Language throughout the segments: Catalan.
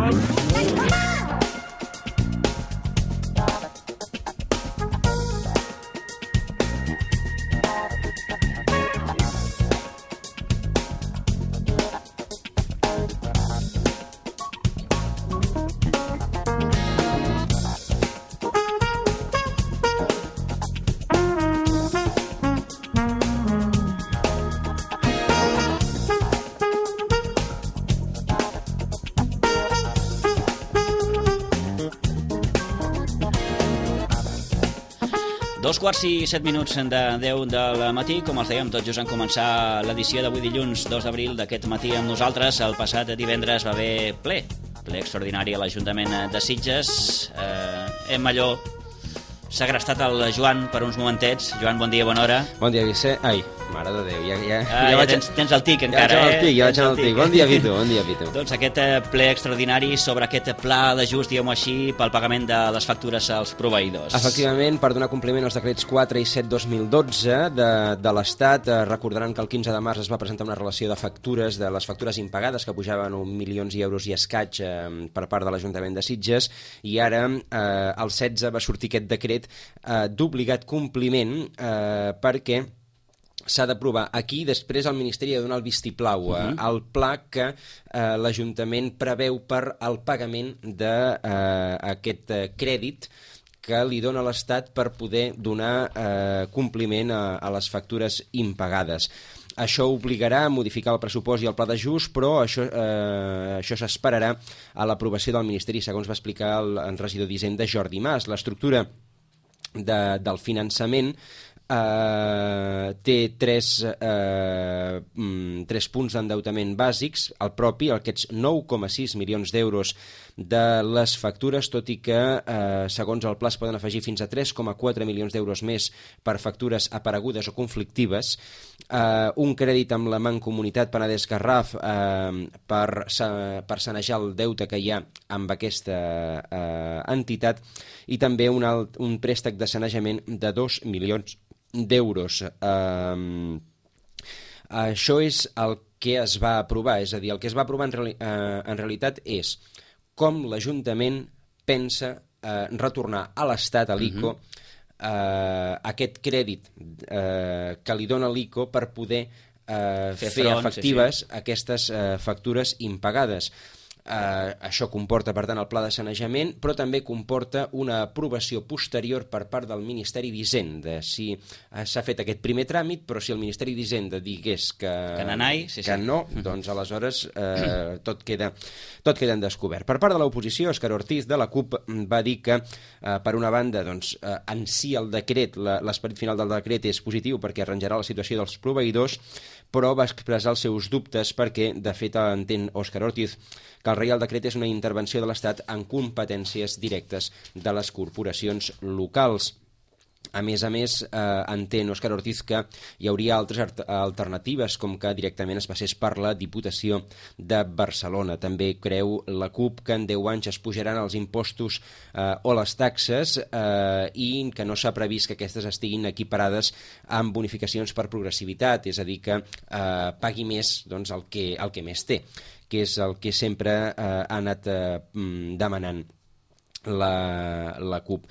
Dos quarts i 7 minuts de 10 del matí. Com els dèiem, tot just en començar l'edició d'avui dilluns 2 d'abril d'aquest matí amb nosaltres. El passat divendres va haver ple extraordinari a l'Ajuntament de Sitges. Malló s'ha agrestat el Joan per uns momentets. Joan, bon dia, bona hora. Bon dia, Vicent. Ai, mare de Déu, tens el tic encara, ja vaig al tic. Bon dia, Pitu, bon dia, Pitu. Doncs aquest ple extraordinari sobre aquest pla d'ajust, diguem-ho així, pel pagament de les factures als proveïdors. Efectivament, per donar compliment als decrets 4 i 7/2012 de l'Estat, recordaran que el 15 de març es va presentar una relació de factures, de les factures impagades, que pujaven 1 milions d'euros i escaig per part de l'Ajuntament de Sitges, i ara, el 16, va sortir aquest decret d'obligat compliment perquè s'ha d'aprovar aquí, després el Ministeri ha de donar el vistiplau al pla que l'Ajuntament preveu per al pagament d'aquest crèdit que li dona l'Estat per poder donar compliment a les factures impagades. Això obligarà a modificar el pressupost i el pla d'ajust, però això s'esperarà a l'aprovació del Ministeri, segons va explicar el regidor d'Hisenda, Jordi Mas. L'estructura del finançament té tres punts d'endeutament bàsics. El propi, aquests 9,6 milions d'euros de les factures, tot i que segons el pla es poden afegir fins a 3,4 milions d'euros més per factures aparegudes o conflictives, un crèdit amb la Mancomunitat Penedès-Garraf per sanejar el deute que hi ha amb aquesta entitat, i també un préstec de sanejament de 2 milions d'euros. Això és el que es va aprovar, és a dir, el que es va aprovar en realitat és com l'Ajuntament pensa retornar a l'Estat, a l'ICO, aquest crèdit que li dona l'ICO per poder fer efectives aquestes factures impagades. Això comporta, per tant, el pla de sanejament, però també comporta una aprovació posterior per part del Ministeri d'Hisenda. Si s'ha fet aquest primer tràmit, però si el Ministeri d'Hisenda digués que no, doncs aleshores tot queda en descobert. Per part de l'oposició, Òscar Ortiz, de la CUP, va dir que, per una banda, en si el decret, l'esperit final del decret és positiu perquè arranjarà la situació dels proveïdors, però va expressar els seus dubtes perquè, de fet, entén Òscar Ortiz que el Reial Decret és una intervenció de l'Estat en competències directes de les corporacions locals. A més, entén Òscar Ortiz que hi hauria altres alternatives, com que directament es passés per la Diputació de Barcelona. També creu la CUP que en 10 anys es pujaran els impostos o les taxes i que no s'ha previst que aquestes estiguin equiparades amb bonificacions per progressivitat, és a dir, que pagui més el que més té, que és el que sempre ha anat demanant la CUP.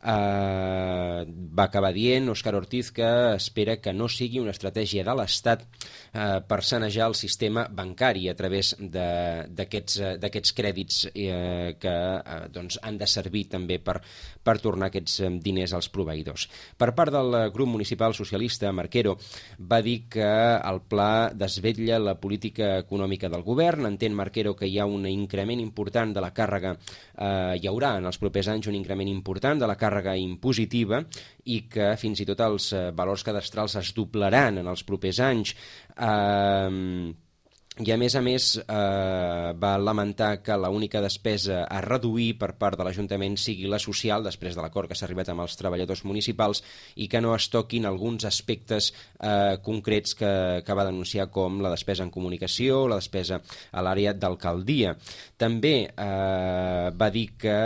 Va acabar dient Òscar Ortiz que espera que no sigui una estratègia de l'Estat per sanejar el sistema bancari a través d'aquests crèdits que han de servir també per tornar aquests diners als proveïdors. Per part del grup municipal socialista, Marquero va dir que el pla desvetlla la política econòmica del govern. Entén Marquero que hi ha un increment important de la càrrega, hi haurà en els propers anys un increment important de la càrrega impositiva i que fins i tot els valors cadastrals es doblaran en els propers anys. I a més va lamentar que l'única despesa a reduir per part de l'Ajuntament sigui la social, després de l'acord que s'ha arribat amb els treballadors municipals, i que no es toquin alguns aspectes concrets que va denunciar, com la despesa en comunicació, la despesa a l'àrea d'alcaldia. També va dir que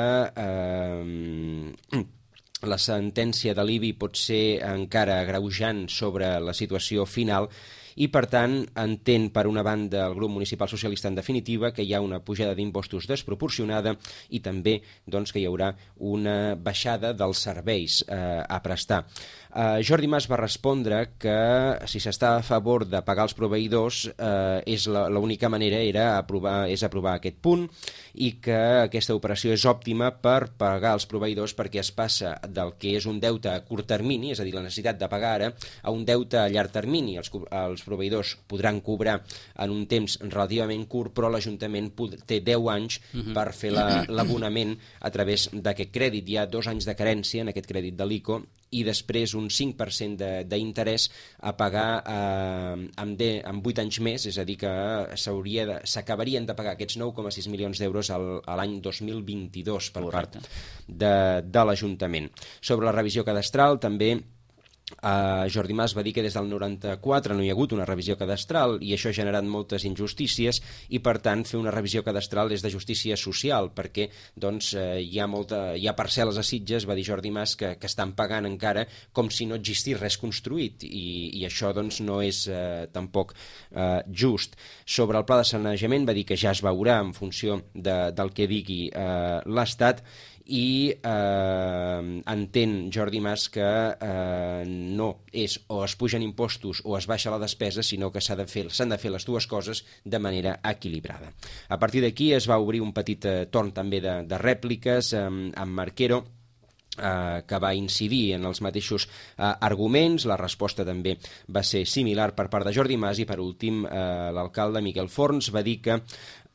la sentència de l'IBI pot ser encara agreujant sobre la situació final i per tant entén per una banda el grup municipal socialista en definitiva que hi ha una pujada d'impostos desproporcionada i també doncs, que hi haurà una baixada dels serveis a prestar. Jordi Mas va respondre que si s'està a favor de pagar els proveïdors l'única manera és aprovar aquest punt i que aquesta operació és òptima per pagar els proveïdors perquè es passa del que és un deute a curt termini, és a dir, la necessitat de pagar ara, a un deute a llarg termini. Els proveïdors podran cobrar en un temps relativament curt, però l'Ajuntament té 10 anys per fer l'abonament a través d'aquest crèdit. Hi ha 2 anys de carència en aquest crèdit de l'ICO i després un 5% d'interès a pagar amb 8 anys més, és a dir, que s'acabarien de pagar aquests 9,6 milions d'euros a l'any 2022 per part de l'Ajuntament. Sobre la revisió cadastral, també Jordi Mas va dir que des del 94 no hi ha hagut una revisió cadastral i això ha generat moltes injustícies i per tant fer una revisió cadastral és de justícia social perquè doncs, hi ha parcel·les a Sitges, va dir Jordi Mas, que estan pagant encara com si no existís res construït i això doncs, no és tampoc just. Sobre el pla de sanejament va dir que ja es veurà en funció del que digui l'Estat i entén Jordi Mas que no és o es pugen impostos o es baixa la despesa, sinó que s'han de fer les dues coses de manera equilibrada. A partir d'aquí es va obrir un petit torn també de rèpliques amb Marquero, que va incidir en els mateixos arguments. La resposta també va ser similar per part de Jordi Mas i per últim l'alcalde Miquel Forns va dir que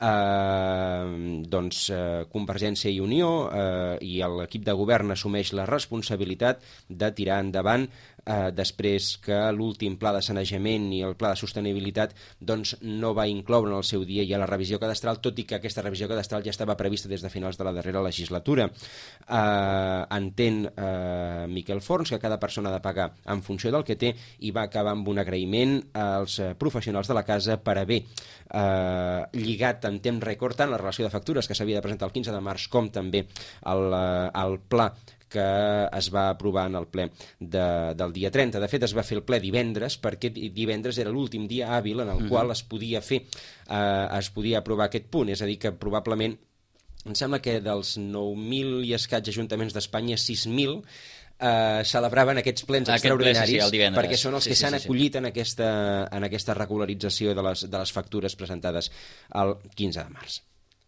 Convergència i Unió i l'equip de govern assumeix la responsabilitat de tirar endavant després que l'últim pla de sanejament i el pla de sostenibilitat doncs, no va incloure en el seu dia ja la revisió cadastral, tot i que aquesta revisió cadastral ja estava prevista des de finals de la darrera legislatura. Entén Miquel Forns que cada persona ha de pagar en funció del que té i va acabar amb un agraïment als professionals de la casa per haver lligat en temps rècord tant la relació de factures que s'havia de presentar el 15 de març com també el pla que es va aprovar en el ple del dia 30. De fet, es va fer el ple divendres, perquè divendres era l'últim dia hàbil en el qual es podia aprovar aquest punt. És a dir, que probablement, em sembla que dels 9.000 i escaig ajuntaments d'Espanya, 6.000 celebraven aquests plens extraordinaris perquè són els que s'han acollit en aquesta regularització de les factures presentades el 15 de març.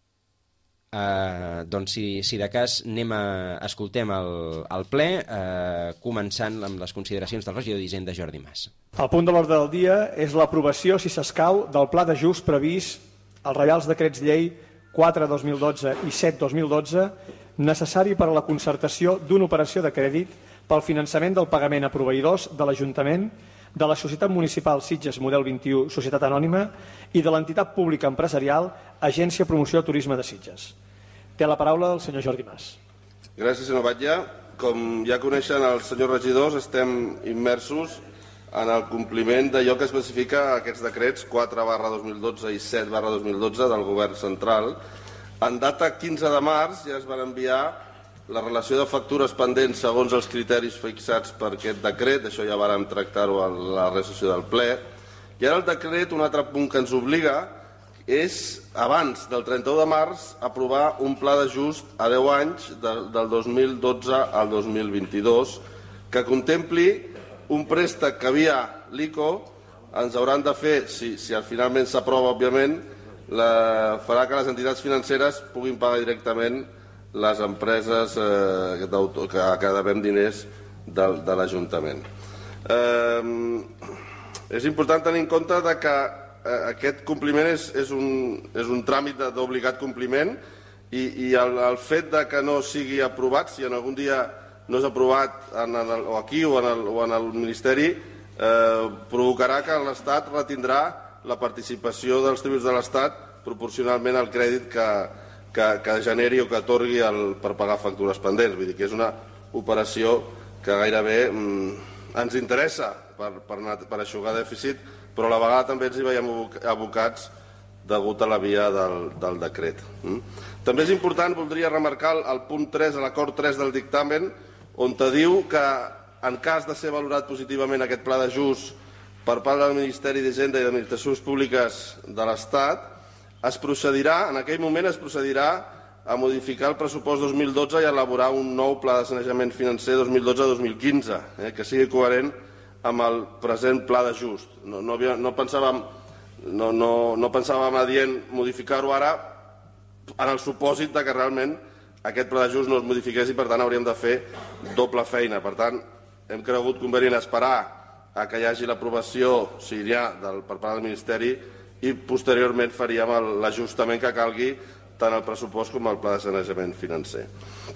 Doncs si de cas escoltem el ple començant amb les consideracions del regidor d'Hisenda Jordi Mas. El punt de l'ordre del dia és l'aprovació, si s'escau, del pla d'ajust previst als Reials Decrets Llei 4/2012 i 7/2012 necessari per a la concertació d'una operació de crèdit pel finançament del pagament a proveïdors de l'Ajuntament, de la Societat Municipal Sitges Model 21 Societat Anònima i de l'entitat pública empresarial Agència Promoció Turisme de Sitges. Té la paraula el senyor Jordi Mas. Gràcies, senyor Batlle. Com ja coneixen els senyors regidors, estem immersos en el compliment d'allò que especifica aquests decrets 4/2012 i 7/2012 del Govern Central. En data 15 de març ja es van enviar la relació de factures pendents segons els criteris fixats per aquest decret, això ja vàrem tractar-ho a la resolució del ple. I ara el decret, un altre punt que ens obliga, és, abans del 31 de març, aprovar un pla d'ajust a 10 anys, del 2012 al 2022, que contempli un préstec que via l'ICO ens hauran de fer, si finalment s'aprova, òbviament, farà que les entitats financeres puguin pagar directament les empreses que devem diners de l'Ajuntament. És important tenir en compte que aquest compliment és un tràmit d'obligat compliment i el fet que no sigui aprovat, si en algun dia no és aprovat o aquí o en el Ministeri, provocarà que l'Estat retindrà la participació dels tributs de l'Estat proporcionalment al crèdit que generi o que atorgui per pagar factures pendents. Vull dir que és una operació que gairebé ens interessa per aixugar dèficit, però a la vegada també ens hi veiem abocats degut a la via del decret. També és important, voldria remarcar el punt 3, l'acord 3 del dictamen, on diu que en cas de ser valorat positivament aquest pla d'ajust per part del Ministeri d'Hisenda i d'Administracions Públiques de l'Estat, es procedirà, en aquell moment es procedirà a modificar el pressupost 2012 i a elaborar un nou pla de sanejament financer 2012-2015, que sigui coherent amb el present pla d'ajust. No pensàvem adient modificar-ho ara en el supòsit que realment aquest pla d'ajust no es modifiqués i per tant hauríem de fer doble feina. Per tant, hem cregut convenient esperar a que hi hagi l'aprovació, si hi ha, per part del Ministeri i posteriorment faríem l'ajustament que calgui tant el pressupost com el pla de sanejament financer.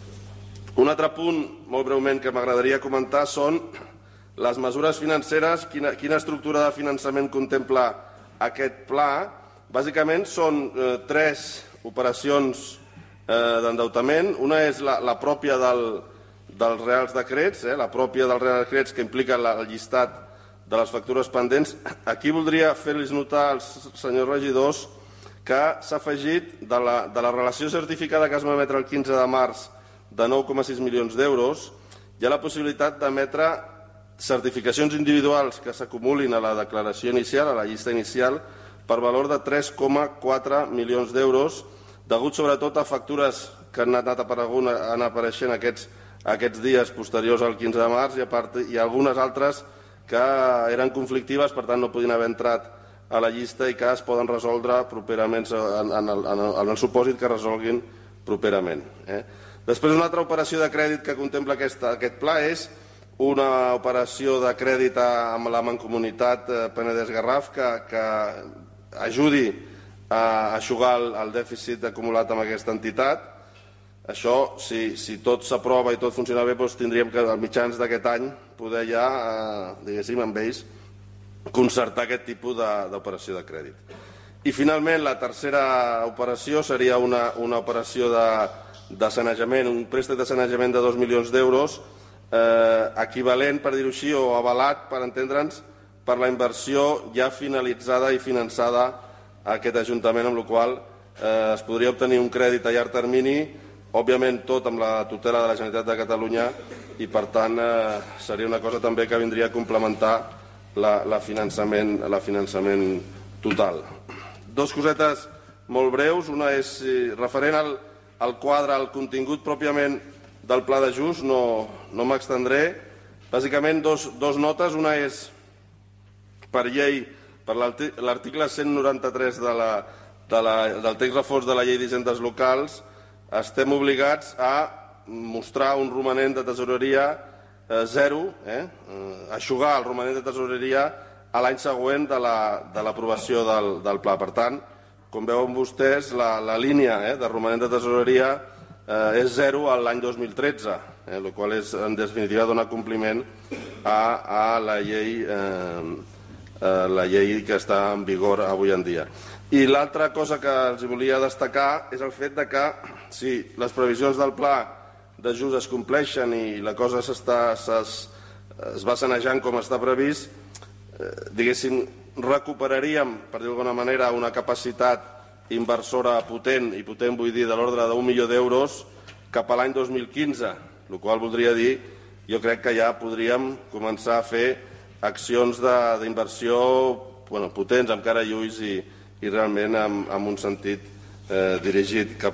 Un altre punt, molt breument, que m'agradaria comentar són les mesures financeres, quina estructura de finançament contempla aquest pla. Bàsicament són 3 operacions d'endeutament. Una és la pròpia dels Reals Decrets, la pròpia dels Reals Decrets que implica el llistat de les factures pendents. Aquí voldria fer-los notar als senyors regidors que s'ha afegit de la relació certificada que es va emetre el 15 de març de 9,6 milions d'euros, hi ha la possibilitat d'emetre certificacions individuals que s'acumulin a la declaració inicial, a la llista inicial, per valor de 3,4 milions d'euros, degut sobretot a factures que han anat apareixent aquests dies posteriors al 15 de març i algunes altres que eren conflictives, per tant no podien haver entrat a la llista i que es poden resoldre properament en el supòsit que resolguin properament. Després, una altra operació de crèdit que contempla aquest pla és una operació de crèdit amb la Mancomunitat Penedès-Garraf que ajudi a eixugar el dèficit acumulat amb aquesta entitat. Això, si tot s'aprova i tot funciona bé, tindríem que als mitjans d'aquest any poder ja, diguéssim, amb ells, concertar aquest tipus d'operació de crèdit. I finalment, la tercera operació seria una operació de sanejament, un préstec de sanejament de 2 milions d'euros, equivalent, per dir-ho així, o avalat, per entendre'ns, per la inversió ja finalitzada i finançada a aquest Ajuntament, amb la qual es podria obtenir un crèdit a llarg termini, òbviament tot amb la tutela de la Generalitat de Catalunya, i per tant seria una cosa també que vindria a complementar la finançament total. 2 cosetes molt breus. Una és referent al quadre, al contingut pròpiament del pla d'ajust, no m'extendré. Bàsicament, dos notes. Una és per llei, per l'article 193 del text refós de la llei d'hisendes locals, estem obligats a mostrar un romanent de tesoreria zero, eixugar el romanent de tesoreria a l'any següent de l'aprovació del pla. Per tant, com veuen vostès, la línia de romanent de tesoreria és zero a l'any 2013, el qual és, en definitiva, donar compliment a la llei que està en vigor avui en dia. I l'altra cosa que els volia destacar és el fet que si les previsions del pla d'ajust es compleixen i la cosa es va sanejant com està previst, diguéssim, recuperaríem, per dir d'alguna manera, una capacitat inversora potent, i potent vull dir de l'ordre d'1 milió d'euros cap a l'any 2015, el qual voldria dir, jo crec que ja podríem començar a fer accions d'inversió potents, amb cara i ulls i realment amb un sentit dirigit cap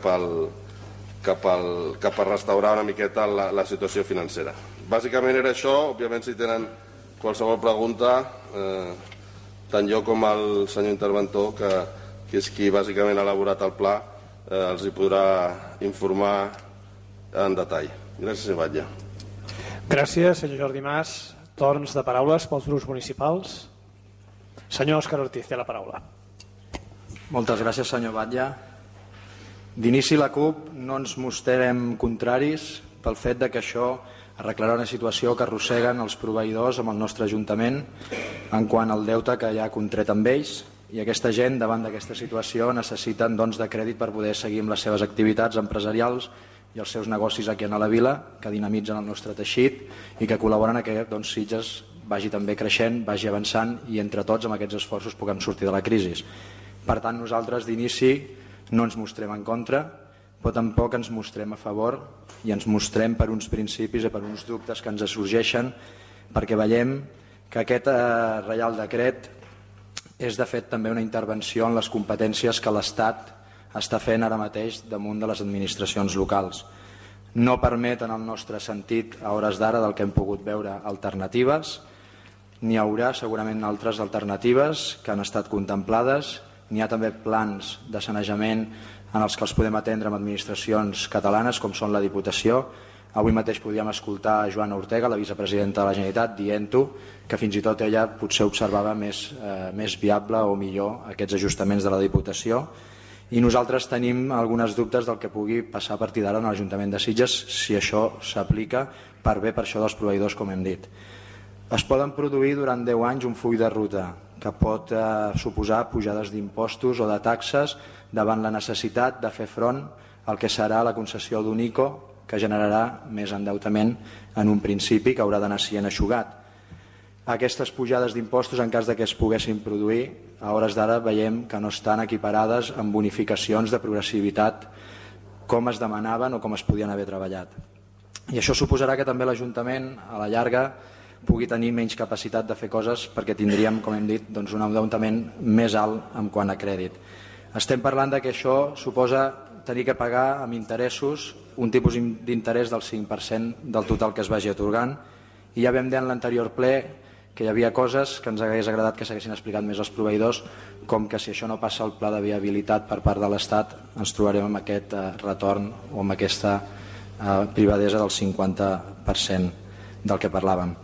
a restaurar una miqueta la situació financera. Bàsicament era això. Òbviament, si tenen qualsevol pregunta, tant jo com el senyor interventor, que és qui bàsicament ha elaborat el pla, els hi podrà informar en detall. Gràcies, senyor Batlle. Gràcies, senyor Jordi Mas. Torns de paraules pels grups municipals. Senyor Òscar Ortiz, té la paraula. Moltes gràcies, senyor Batlle. D'inici, la CUP no ens mostrem contraris pel fet que això arreglarà una situació que arrosseguen els proveïdors amb el nostre Ajuntament en quant al deute que ja ha contret amb ells, i aquesta gent, davant d'aquesta situació, necessiten de crèdit per poder seguir amb les seves activitats empresarials i els seus negocis aquí a la vila, que dinamitzen el nostre teixit i que col·laboren que Sitges vagi també creixent, vagi avançant i entre tots amb aquests esforços puguem sortir de la crisi. Per tant, nosaltres d'inici no ens mostrem en contra, però tampoc ens mostrem a favor i ens mostrem per uns principis i per uns dubtes que ens sorgeixen, perquè veiem que aquest Reial Decret és de fet també una intervenció en les competències que l'Estat està fent ara mateix damunt de les administracions locals. No permet, en el nostre sentit, a hores d'ara, del que hem pogut veure, alternatives. N'hi haurà segurament altres alternatives que han estat contemplades. N'hi ha també plans de sanejament en els que els podem atendre amb administracions catalanes, com són la Diputació. Avui mateix podíem escoltar a Joana Ortega, la vicepresidenta de la Generalitat, dient-ho, que fins i tot ella potser observava més viable o millor aquests ajustaments de la Diputació. I nosaltres tenim algunes dubtes del que pugui passar a partir d'ara en l'Ajuntament de Sitges si això s'aplica per bé per això dels proveïdors, com hem dit. Es poden produir durant 10 anys un full de ruta que pot suposar pujades d'impostos o de taxes davant la necessitat de fer front al que serà la concessió d'un ICO que generarà més endeutament en un principi que haurà d'anar sent eixugat. Aquestes pujades d'impostos, en cas de que es poguessin produir, a hores d'ara veiem que no estan equiparades amb bonificacions de progressivitat com es demanaven o com es podien haver treballat. I això suposarà que també l'Ajuntament, a la llarga, pugui tenir menys capacitat de fer coses perquè tindríem, com hem dit, un endeutament més alt en quant a crèdit. Estem parlant que això suposa tenir que pagar amb interessos un tipus d'interès del 5% del total que es vagi atorgant, i ja vam dir en l'anterior ple que hi havia coses que ens hagués agradat que s'haguessin explicat més als proveïdors, com que si això no passa al pla de viabilitat per part de l'Estat ens trobarem amb aquest retorn o amb aquesta privadesa del 50% del que parlàvem.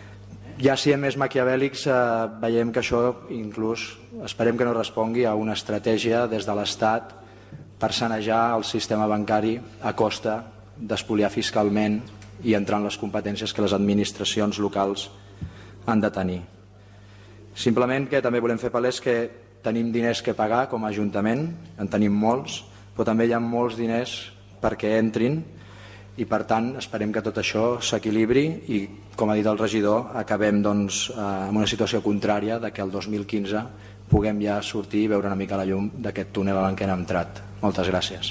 Ja si hem més maquiavèlics, veiem que això inclús esperem que no respongui a una estratègia des de l'Estat per sanejar el sistema bancari a costa d'espoliar fiscalment i entrar en les competències que les administracions locals han de tenir. Simplement que també volem fer palès que tenim diners que pagar com a Ajuntament, en tenim molts, però també hi ha molts diners perquè entrin i per tant esperem que tot això s'equilibri i, com ha dit el regidor, acabem en una situació contrària de que el 2015 puguem ja sortir i veure una mica la llum d'aquest túnel en què hem entrat. Moltes gràcies.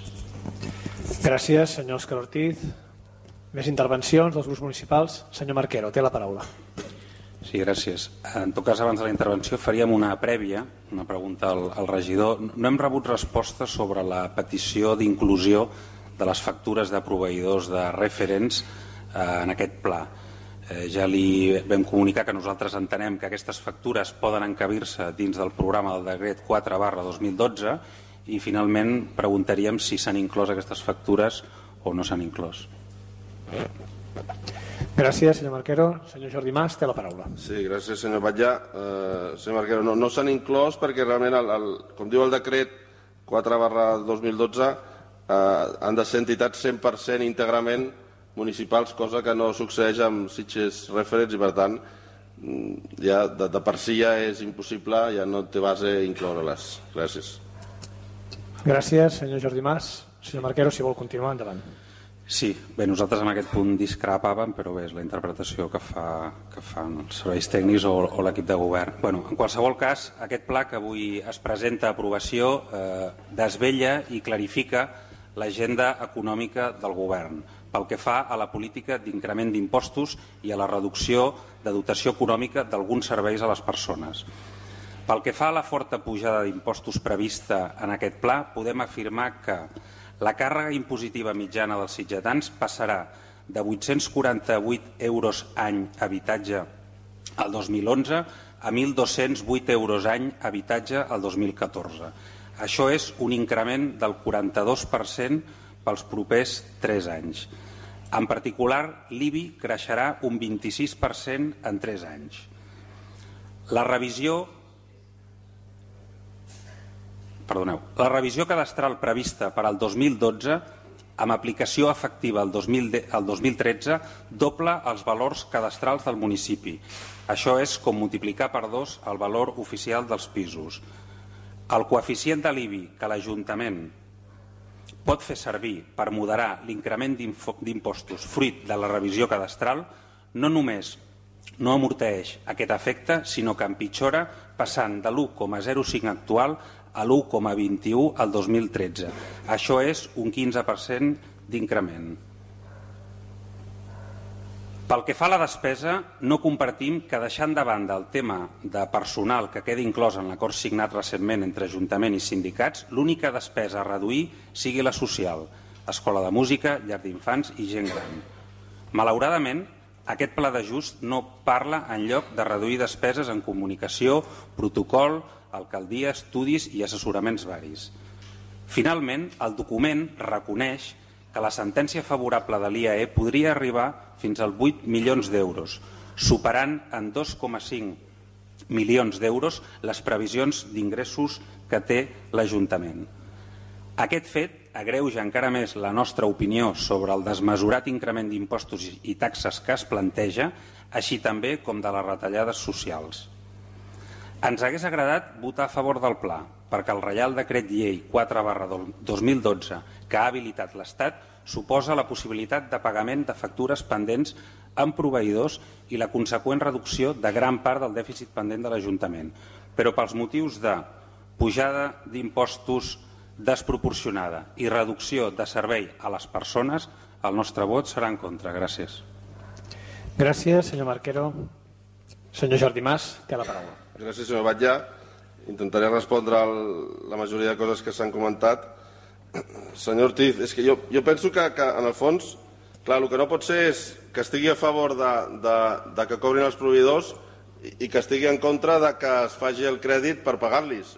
Gràcies, senyor Òscar Ortiz. Més intervencions dels grups municipals. Senyor Marquero, té la paraula. Sí, gràcies. En tot cas, abans de la intervenció faríem una prèvia, una pregunta al regidor. No hem rebut resposta sobre la petició d'inclusió de les factures de proveïdors de referents en aquest pla. Ja li vam comunicar que nosaltres entenem que aquestes factures poden encabir-se dins del programa del decret 4/2012 i finalment preguntaríem si s'han inclòs aquestes factures o no s'han inclòs. Gràcies, senyor Marquero. Senyor Jordi Mas, té la paraula. Sí, gràcies, senyor Batllà. Senyor Marquero, no s'han inclòs perquè realment, com diu el decret 4/2012, han de ser entitats 100% íntegrament municipals, cosa que no succeeix amb Sitges Referents i per tant ja de per si ja és impossible, ja no té base incloure-les. Gràcies. Gràcies, senyor Jordi Mas. Senyor Marquero, si vol continuar, endavant. Sí, bé, nosaltres en aquest punt discrepàvem, però bé, és la interpretació que fan els serveis tècnics o l'equip de govern. Bueno, en qualsevol cas, aquest pla que avui es presenta a aprovació desvella i clarifica l'agenda econòmica del govern pel que fa a la política d'increment d'impostos i a la reducció de dotació econòmica d'alguns serveis a les persones. Pel que fa a la forta pujada d'impostos prevista en aquest pla, podem afirmar que la càrrega impositiva mitjana dels sitgetans passarà de 848 euros any habitatge al 2011 a 1.208 euros any habitatge al 2014. Això és un increment del 42% pels propers 3 anys. En particular, l'IBI creixerà un 26% en 3 anys. La revisió cadastral prevista per al 2012, amb aplicació efectiva al 2013, dobla els valors cadastrals del municipi. Això és com multiplicar per 2 el valor oficial dels pisos. El coeficient de l'IBI que l'Ajuntament pot fer servir per moderar l'increment d'impostos fruit de la revisió cadastral no només no amorteix aquest efecte, sinó que empitjora passant de l'1,05 actual a l'1,21 al 2013. Això és un 15% d'increment. Pel que fa a la despesa, no compartim que deixant de banda el tema de personal que quedi inclòs en l'acord signat recentment entre Ajuntament i sindicats, l'única despesa a reduir sigui la social, escola de música, llar d'infants i gent gran. Malauradament, aquest pla d'ajust no parla enlloc de reduir despeses en comunicació, protocol, alcaldia, estudis i assessoraments varis. Finalment, el document reconeix que la sentència favorable de l'IAE podria arribar fins als 8 milions d'euros, superant en 2,5 milions d'euros les previsions d'ingressos que té l'Ajuntament. Aquest fet agreuja encara més la nostra opinió sobre el desmesurat increment d'impostos i taxes que es planteja, així també com de les retallades socials. Ens hagués agradat votar a favor del pla, perquè el Reial Decret Llei 4/2012 que ha habilitat l'Estat suposa la possibilitat de pagament de factures pendents amb proveïdors i la conseqüent reducció de gran part del dèficit pendent de l'Ajuntament. Però pels motius de pujada d'impostos desproporcionada i reducció de servei a les persones, el nostre vot serà en contra. Gràcies. Gràcies, senyor Marquero. Senyor Jordi Mas, té la paraula. Gràcies, senyor Batlle. Intentaré respondre a la majoria de coses que s'han comentat. Senyor Ortiz, és que jo penso que en el fons, clar, el que no pot ser és que estigui a favor de que cobrin els proveïdors i que estigui en contra de que es faci el crèdit per pagar-los.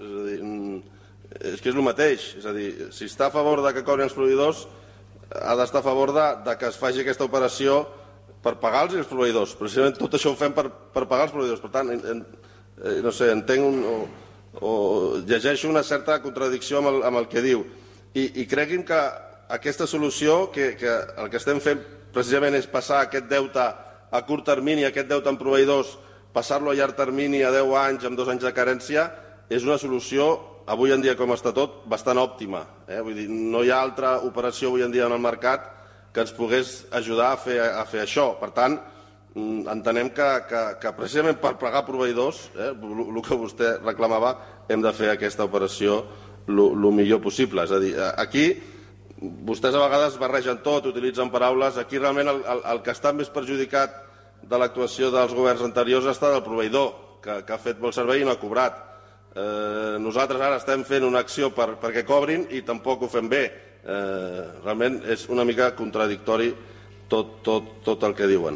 És que és el mateix. És a dir, si està a favor de que cobrin els proveïdors, ha d'estar a favor de que es faci aquesta operació per pagar-los els proveïdors. Precisament tot això ho fem per pagar els proveïdors. Per tant, no sé, entenc o llegeixo una certa contradicció amb el que diu. I cregui'm que aquesta solució, que el que estem fent precisament és passar aquest deute a curt termini, aquest deute amb proveïdors, passar-lo a llarg termini a 10 anys, amb 2 anys de carència, és una solució, avui en dia com està tot, bastant òptima. Vull dir, no hi ha altra operació avui en dia en el mercat que ens pogués ajudar a fer això. Per tant, entenem que precisament per pagar proveïdors, el que vostè reclamava, hem de fer aquesta operació el millor possible. És a dir, aquí vostès a vegades barregen tot, utilitzen paraules. Aquí realment el que està més perjudicat de l'actuació dels governs anteriors ha estat el proveïdor, que ha fet molt servei i no ha cobrat. Nosaltres ara estem fent una acció perquè cobrin i tampoc ho fem bé. Realment és una mica contradictori tot el que diuen.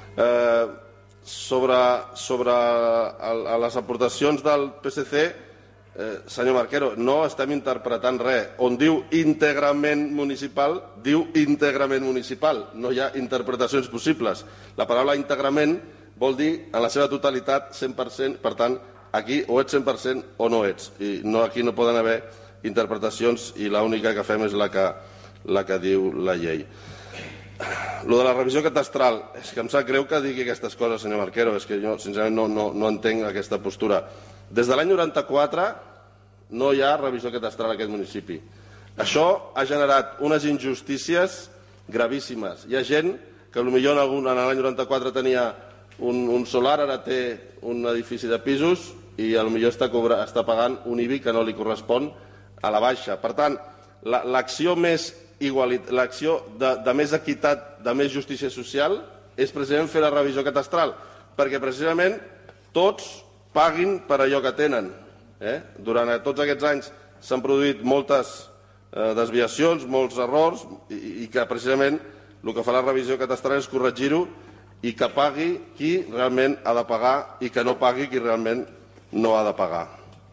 Sobre les aportacions del PSC, senyor Marquero, no estem interpretant res. On diu íntegrament municipal, diu íntegrament municipal. No hi ha interpretacions possibles. La paraula íntegrament vol dir en la seva totalitat 100%, per tant, aquí o ets 100% o no ets. I aquí no poden haver interpretacions i l'única que fem és la que diu la llei. Lo de la revisió catastral, és que em sap greu que digui aquestes coses, senyor Marquero, és que jo sincerament no entenc aquesta postura. Des de l'any 94 no hi ha revisió catastral a aquest municipi. Això ha generat unes injustícies gravíssimes. Hi ha gent que potser en l'any 94 tenia un solar, ara té un edifici de pisos i potser està pagant un IBI que no li correspon a la baixa. Per tant, l'acció de més equitat, de més justícia social, és precisament fer la revisió catastral, perquè precisament tots paguin per allò que tenen. Durant tots aquests anys s'han produït moltes desviacions, molts errors, i que precisament el que fa la revisió catastral és corregir-ho i que pagui qui realment ha de pagar i que no pagui qui realment no ha de pagar.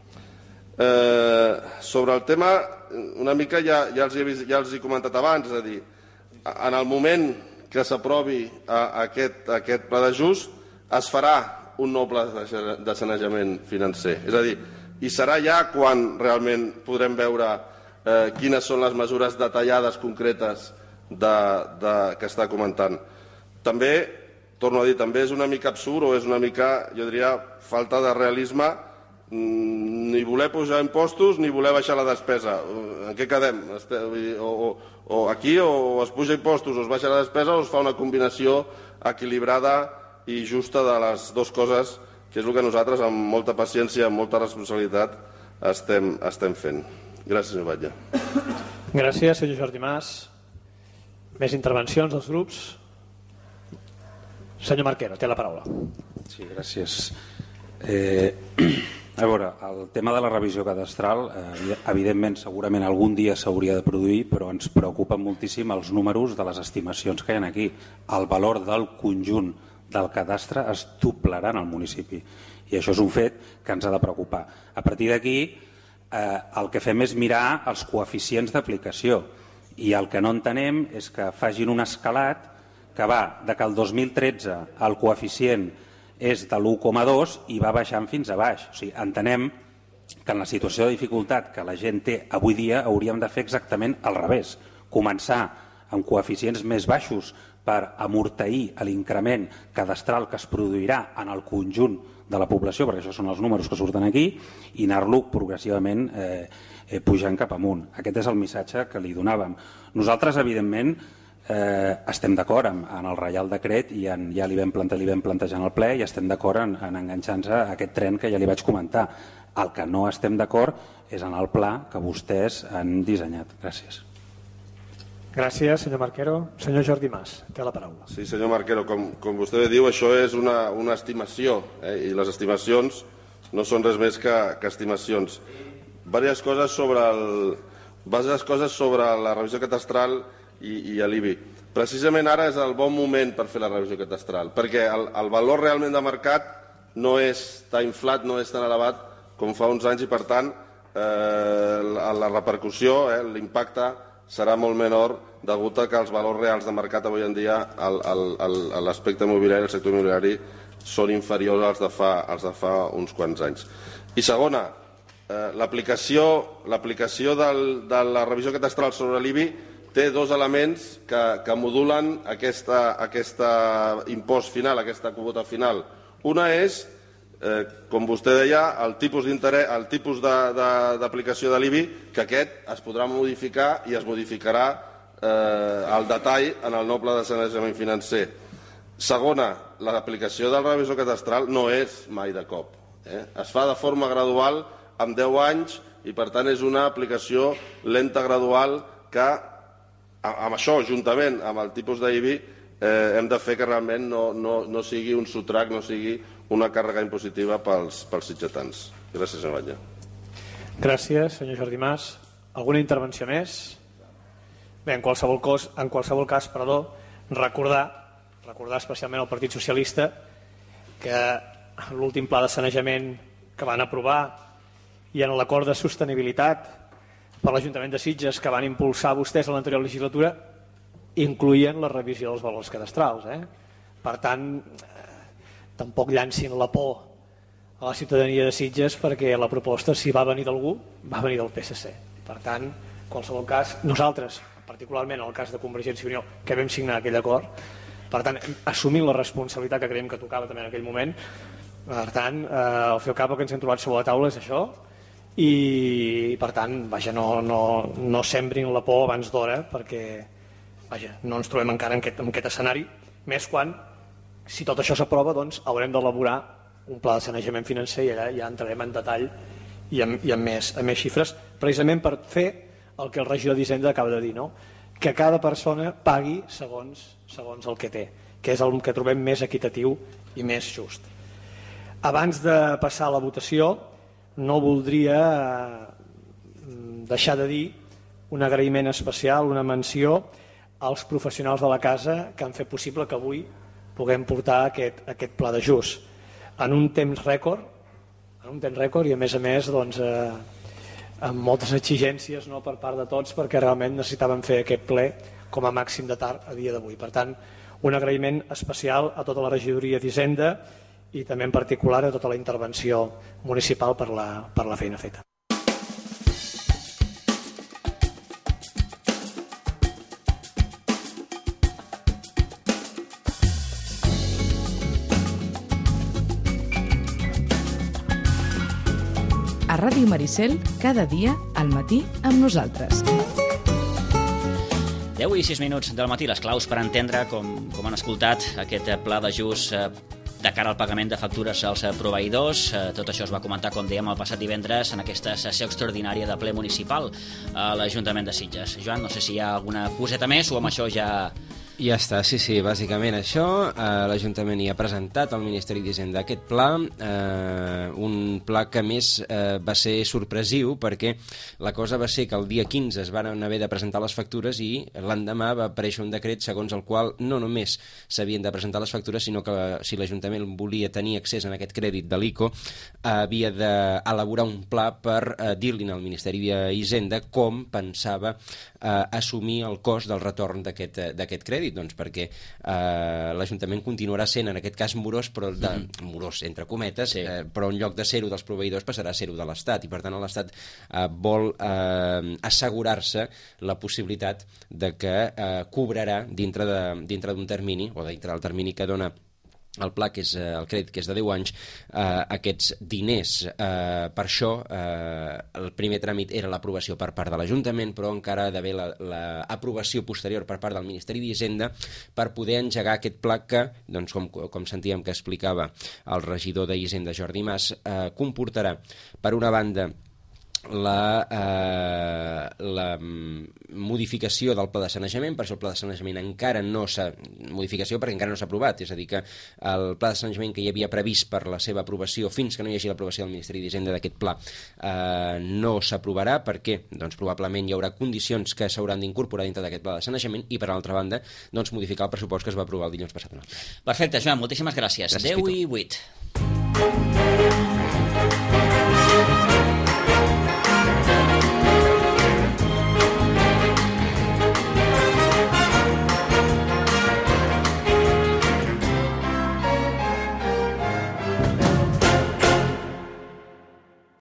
Sobre el tema, una mica ja els he comentat abans, és a dir, en el moment que s'aprovi aquest pla d'ajust es farà un nou pla de sanejament financer. És a dir, i serà ja quan realment podrem veure quines són les mesures detallades, concretes, que està comentant. També, torno a dir, també és una mica absurd o és una mica, jo diria, falta de realisme ni voler pujar impostos ni voler baixar la despesa. En què quedem? O aquí o es puja impostos o es baixa la despesa o es fa una combinació equilibrada i justa de les dues coses, que és el que nosaltres amb molta paciència i amb molta responsabilitat estem fent. Gràcies, senyor Batlle. Gràcies, senyor Jordi Mas. Més intervencions dels grups? Senyor Marquero, té la paraula. Sí, gràcies. A veure, el tema de la revisió cadastral, evidentment, segurament algun dia s'hauria de produir, però ens preocupen moltíssim els números de les estimacions que hi ha aquí. El valor del conjunt del cadastre es doblarà en el municipi, i això és un fet que ens ha de preocupar. A partir d'aquí, el que fem és mirar els coeficients d'aplicació, i el que no entenem és que facin un escalat que va de que el 2013 el coeficient és de l'1,2 i va baixant fins a baix. O sigui, entenem que en la situació de dificultat que la gent té avui dia hauríem de fer exactament al revés. Començar amb coeficients més baixos per amorteir l'increment cadastral que es produirà en el conjunt de la població, perquè això són els números que surten aquí, i anar-lo progressivament pujant cap amunt. Aquest és el missatge que li donàvem. Nosaltres, evidentment, estem d'acord en el Reial Decret i ja li vam plantejar en el ple i estem d'acord en enganxar-nos a aquest tren que ja li vaig comentar. El que no estem d'acord és en el pla que vostès han dissenyat. Gràcies. Gràcies, senyor Marquero. Senyor Jordi Mas, té la paraula. Sí, senyor Marquero, com vostè bé diu, això és una estimació, i les estimacions no són res més que estimacions. Diverses coses sobre la revisió cadastral i l'IBI. Precisament ara és el bon moment per fer la revisió cadastral, perquè el valor realment de mercat no és tan inflat, no és tan elevat com fa uns anys, i per tant la repercussió, l'impacte serà molt menor degut a que els valors reals de mercat avui en dia a l'aspecte immobiliari, el sector immobiliari, són inferiors als de fa uns quants anys. I segona, l'aplicació de la revisió cadastral sobre l'IBI té dos elements que modulen aquest impost final, aquesta quota final. Una és, com vostè deia, el tipus d'aplicació de l'IBI, que aquest es podrà modificar i es modificarà al detall en el nou pla de sanejament financer. Segona, l'aplicació del revisor cadastral no és mai de cop. Es fa de forma gradual, amb 10 anys, i per tant és una aplicació lenta, gradual, que amb això, juntament amb el tipus d'IBI, hem de fer que realment no sigui un sotrac, no sigui una càrrega impositiva pels sitgetans. Gràcies, senyor Batlle. Gràcies, senyor Jordi Mas. Alguna intervenció més? Bé, en qualsevol cas, recordar especialment al Partit Socialista que l'últim pla de sanejament que van aprovar i en l'acord de sostenibilitat per l'Ajuntament de Sitges que van impulsar vostès a l'anterior legislatura incloïen la revisió dels valors cadastrals. Per tant, tampoc llancin la por a la ciutadania de Sitges, perquè la proposta, si va venir d'algú, va venir del PSC. Per tant, en qualsevol cas, nosaltres, particularment en el cas de Convergència i Unió, que vam signar aquell acord, per tant, assumint la responsabilitat que creiem que tocava també en aquell moment, per tant, al fi i al cap el que ens hem trobat sobre la taula és això, i per tant, vaja, no sembrin la por abans d'hora, perquè vaja, no ens trobem encara en aquest escenari, més quan, si tot això s'aprova, doncs haurem d'elaborar un pla de sanejament financer i allà ja entrarem en detall i amb més xifres, precisament per fer el que el regidor d'Hisenda acaba de dir, no? Que cada persona pagui segons el que té, que és el que trobem més equitatiu i més just. Abans de passar a la votació, no voldria deixar de dir un agraïment especial, una menció als professionals de la casa que han fet possible que avui puguem portar aquest pla d'ajust en un temps rècord, i a més doncs, amb moltes exigències, no, per part de tots, perquè realment necessitàvem fer aquest ple com a màxim de tard a dia d'avui. Per tant, un agraïment especial a tota la regidoria d'Hisenda i també en particular a tota la intervenció municipal per la feina feta. A Ràdio Maricel, cada dia al matí amb nosaltres. 10 i 6 minuts del matí, les claus per entendre com han escoltat aquest pla d'ajust de cara al pagament de factures als proveïdors. Tot això es va comentar, com dèiem, el passat divendres en aquesta sessió extraordinària de ple municipal a l'Ajuntament de Sitges. Joan, no sé si hi ha alguna coseta més o amb això ja Ja està, sí, bàsicament això. L'Ajuntament hi ha presentat al Ministeri d'Hisenda aquest pla, un pla que més va ser sorpresiu perquè la cosa va ser que el dia 15 es van haver de presentar les factures i l'endemà va aparèixer un decret segons el qual no només s'havien de presentar les factures, sinó que si l'Ajuntament volia tenir accés a aquest crèdit de l'ICO havia d'elaborar un pla per dir-li al Ministeri d'Hisenda com pensava assumir el cost del retorn d'aquest crèdit, doncs perquè l'Ajuntament continuarà sent en aquest cas morós, però morós entre cometes, sí. Però en lloc de ser-ho dels proveïdors passarà a ser-ho de l'Estat, i per tant l'Estat vol assegurar-se la possibilitat de que cobrarà dintre d'un termini, o dintre del termini que dona el pla, que és el crèdit, que és de 10 anys, aquests diners. Per això el primer tràmit era l'aprovació per part de l'Ajuntament, però encara ha d'haver l'aprovació posterior per part del Ministeri d'Hisenda per poder engegar aquest pla que, doncs, com sentíem que explicava el regidor d'Hisenda, Jordi Mas, comportarà, per una banda, la modificació del pla de sanejament. Per això el pla de sanejament encara no s'ha aprovat, és a dir que el pla de sanejament que hi havia previst per la seva aprovació, fins que no hi hagi l'aprovació del Ministeri d'Hisenda d'aquest pla, no s'aprovarà perquè doncs, probablement hi haurà condicions que s'hauran d'incorporar dintre d'aquest pla de sanejament, i per altra banda doncs, modificar el pressupost que es va aprovar el dilluns passat. Perfecte, Joan, moltíssimes gràcies. 10:08.